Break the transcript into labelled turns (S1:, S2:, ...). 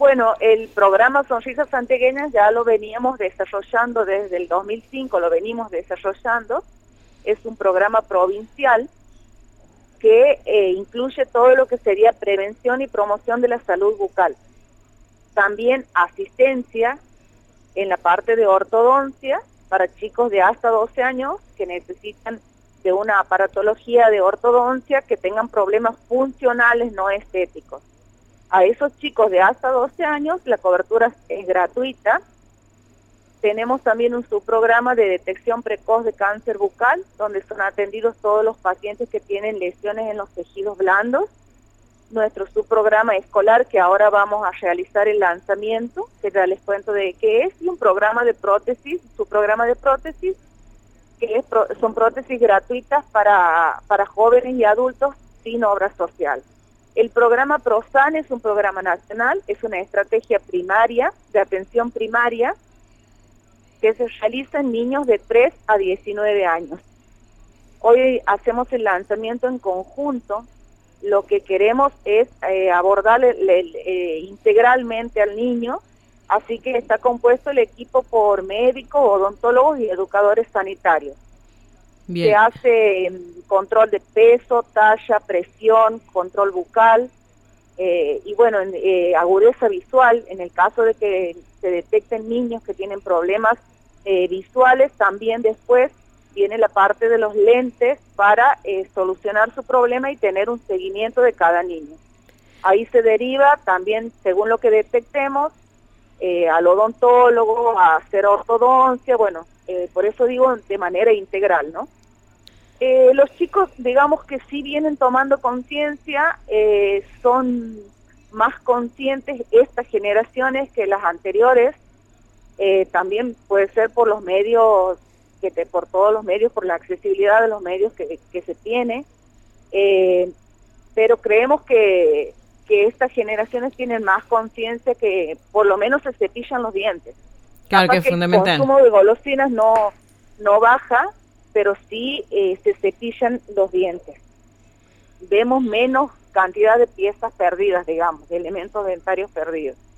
S1: Bueno, el programa Sonrisas Santiagueñas ya lo veníamos desarrollando desde el 2005, lo venimos desarrollando. Es un programa provincial que incluye todo lo que sería prevención y promoción de la salud bucal. También asistencia en la parte de ortodoncia para chicos de hasta 12 años que necesitan de una aparatología de ortodoncia, que tengan problemas funcionales, no estéticos. A esos chicos de hasta 12 años la cobertura es gratuita. Tenemos también un subprograma de detección precoz de cáncer bucal, donde son atendidos todos los pacientes que tienen lesiones en los tejidos blandos. Nuestro subprograma escolar, que ahora vamos a realizar el lanzamiento, que ya les cuento de qué es, y un programa de prótesis, subprograma de prótesis, que son prótesis gratuitas para jóvenes y adultos sin obra social. El programa PROSAN es un programa nacional, es una estrategia primaria, de atención primaria, que se realiza en niños de 3 a 19 años. Hoy hacemos el lanzamiento en conjunto. Lo que queremos es abordar integralmente al niño, así que está compuesto el equipo por médicos, odontólogos y educadores sanitarios. Bien. Se hace control de peso, talla, presión, control bucal, y bueno, agudeza visual. En el caso de que se detecten niños que tienen problemas visuales, también después viene la parte de los lentes para solucionar su problema y tener un seguimiento de cada niño. Ahí se deriva también, según lo que detectemos, al odontólogo, a hacer ortodoncia, bueno, por eso digo de manera integral, ¿no? Los chicos, digamos que sí vienen tomando conciencia, son más conscientes estas generaciones que las anteriores, también puede ser por los medios, por todos los medios, por la accesibilidad de los medios que se tiene, pero creemos que estas generaciones tienen más conciencia, que por lo menos se cepillan los dientes.
S2: Claro, que es fundamental.
S1: El consumo de golosinas no baja, pero sí se cepillan los dientes. Vemos menos cantidad de piezas perdidas, digamos, de elementos dentarios perdidos.